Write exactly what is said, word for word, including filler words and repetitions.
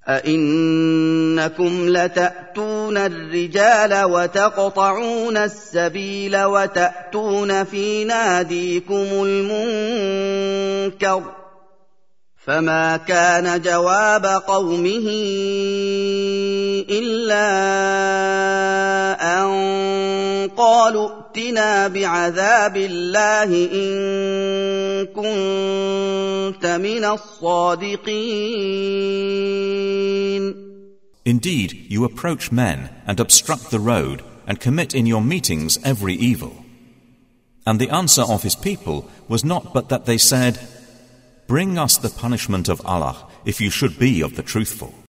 أئنكم لتأتون الرجال وتقطعون السبيل وتأتون في ناديكم المنكر فما كان جواب قومه إلا أن قالوا ائتنا بعذاب الله إن كنت من الصادقين. Indeed, you approach men and obstruct the road and commit in your meetings every evil. And the answer of his people was not but that they said, "Bring us the punishment of Allah if you should be of the truthful."